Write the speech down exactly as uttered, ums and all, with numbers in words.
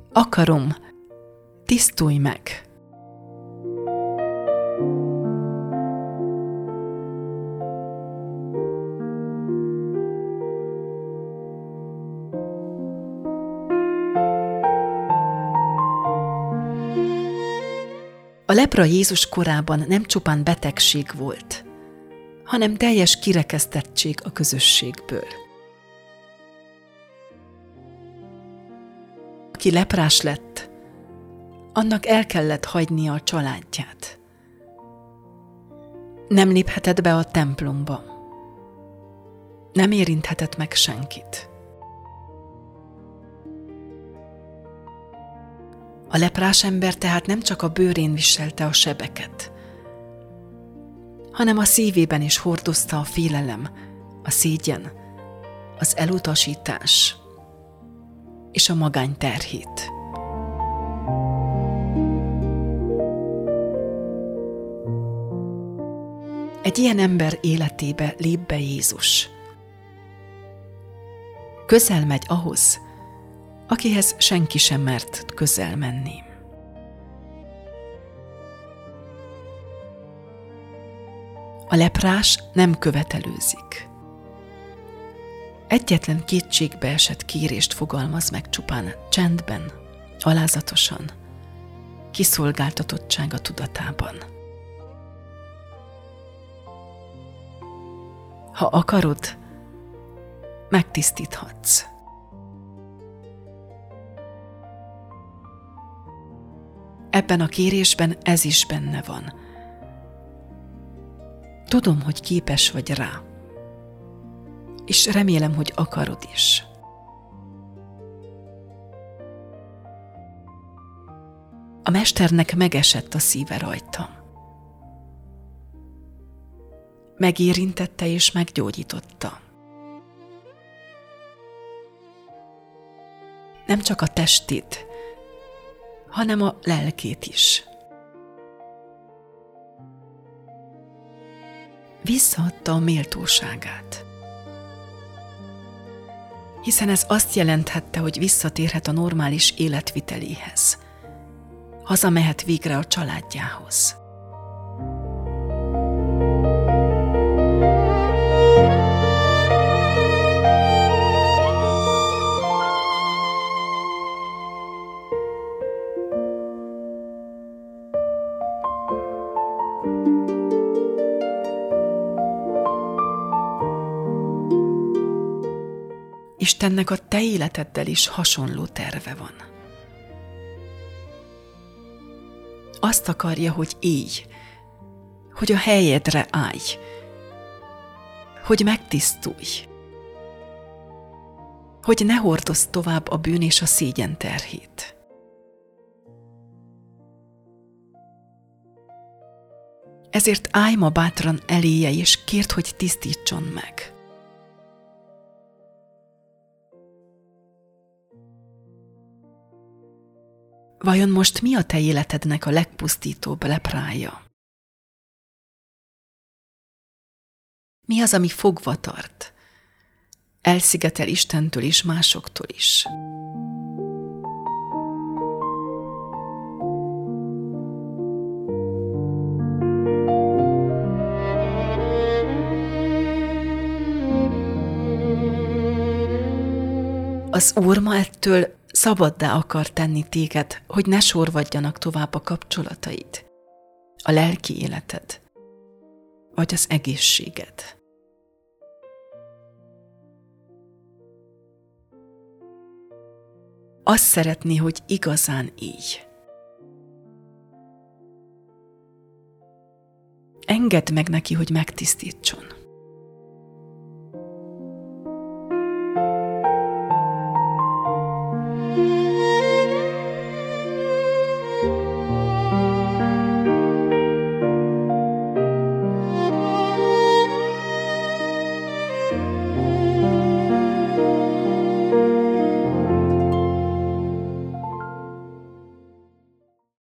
Akarom, tisztulj meg! A lepra Jézus korában nem csupán betegség volt, hanem teljes kirekesztettség a közösségből. Aki leprás lett, annak el kellett hagynia a családját. Nem léphetett be a templomba. Nem érinthetett meg senkit. A leprás ember tehát nem csak a bőrén viselte a sebeket, hanem a szívében is hordozta a félelem, a szégyen, az elutasítás és a magány terhét. Egy ilyen ember életébe lép be Jézus. Közel megy ahhoz, akihez senki sem mert közel menni. A leprás nem követelőzik. Egyetlen kétségbe esett kérést fogalmaz meg csupán csendben, alázatosan, kiszolgáltatottsága tudatában. Ha akarod, megtisztíthatsz. Ebben a kérésben ez is benne van. Tudom, hogy képes vagy rá, és remélem, hogy akarod is. A mesternek megesett a szíve rajta. Megérintette és meggyógyította. Nem csak a testét, hanem a lelkét is. Visszaadta a méltóságát. Hiszen ez azt jelenthette, hogy visszatérhet a normális életviteléhez. Hazamehet végre a családjához. Istennek a te életeddel is hasonló terve van. Azt akarja, hogy élj, hogy a helyedre állj, hogy megtisztulj, hogy ne hordozz tovább a bűn és a szégyen terhét. Ezért állj ma bátran eléje, és kérd, hogy tisztítson meg. Vajon most mi a te életednek a legpusztítóbb leprája? Mi az, ami fogva tart? Elszigetel Istentől és másoktól is. Az Úr ma ettől szabaddá akar tenni téged, hogy ne sorvadjanak tovább a kapcsolataid, a lelki életed, vagy az egészséged. Azt szeretné, hogy igazán élj. Engedd meg neki, hogy megtisztítson.